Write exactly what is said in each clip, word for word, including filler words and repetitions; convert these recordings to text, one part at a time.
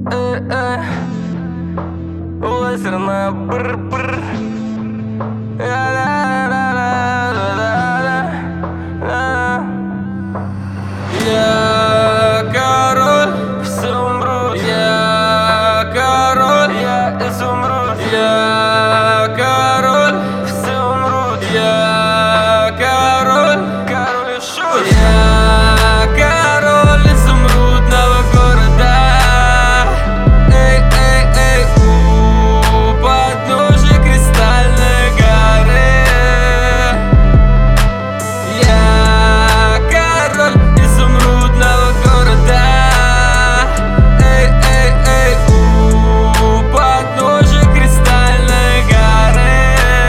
Лазерная бр-бр. Я король, все умрут. Я король, я изумруд. Я король, все умрут. Я король, король и шут. Я король изумрудного города. Эй, эй, эй, у подножия кристальной горы. Я король изумрудного города. Эй, эй, эй, у подножия кристальной горы.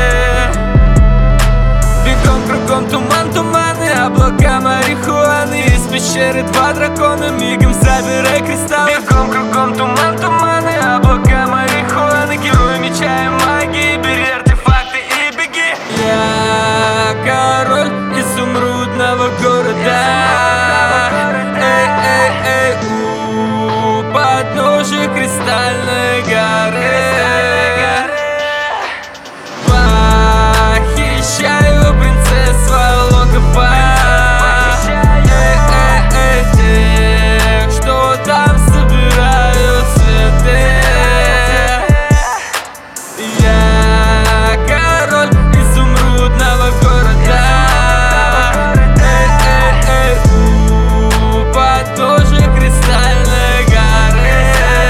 Бегом кругом туман, туманы, облака марихуаны. Из пещеры два дракона, мигом собирай кристаллы. Бегом кругом туман, туманы, облака марихуаны. Герой меча и магии, бери артефакты и беги. Я король изумрудного города. Эй, эй, эй, у подножия кристальной горы. Похищаю принцессу Логова. Эй, эй, эй, тех, что там собирают цветы. Я король изумрудного города. Эй, эй, эй, у подножия кристальной горы.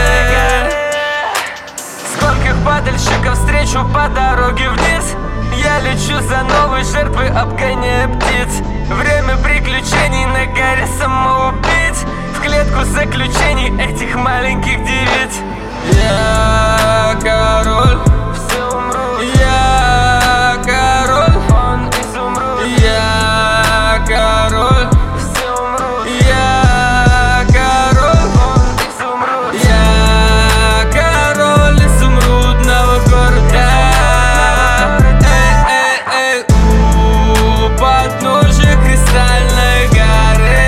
Скольких падальщиков встречу по дороге вниз. Я лечу за новой жертвой, обгоняя птиц. Время приключений на горе самоубийц. В клетку заключений этих маленьких девиц. Я король, все умрут. Я король, он изумруд. Я король, все умрут. Я король, он изумруд. Я король изумрудного города. Эй, эй, эй, у подножия кристальной горы.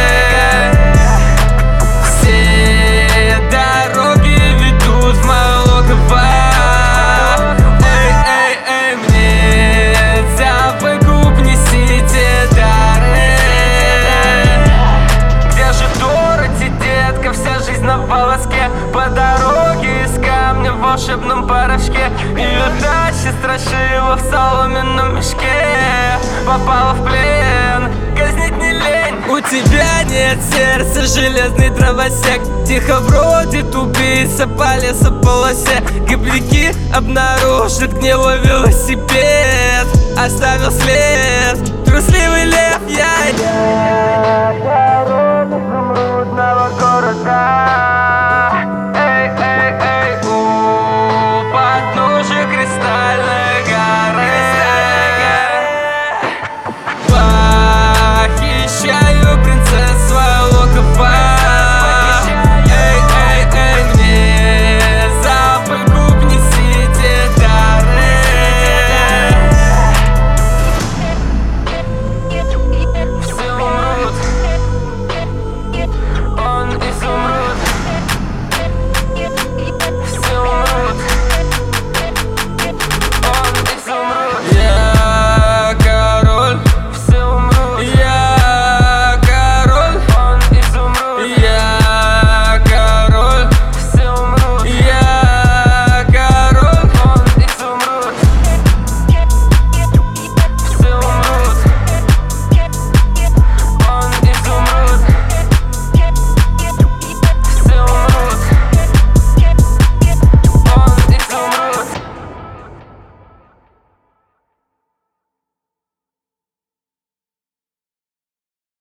Все дороги ведут в мое логово. Эй, эй, эй, мне за выкуп несите дары. Где же Дороти, детка, вся жизнь на волоске. По дороге из камня в волшебном порошке. Ее тащит страшила в соломенном мешке. Попала в плен, казнить не лень. У тебя нет сердца, железный дровосек. Тихо бродит убийца по лесополосе. Гибляки обнаружат гнилой велосипед. Оставил след, трусливый лев я.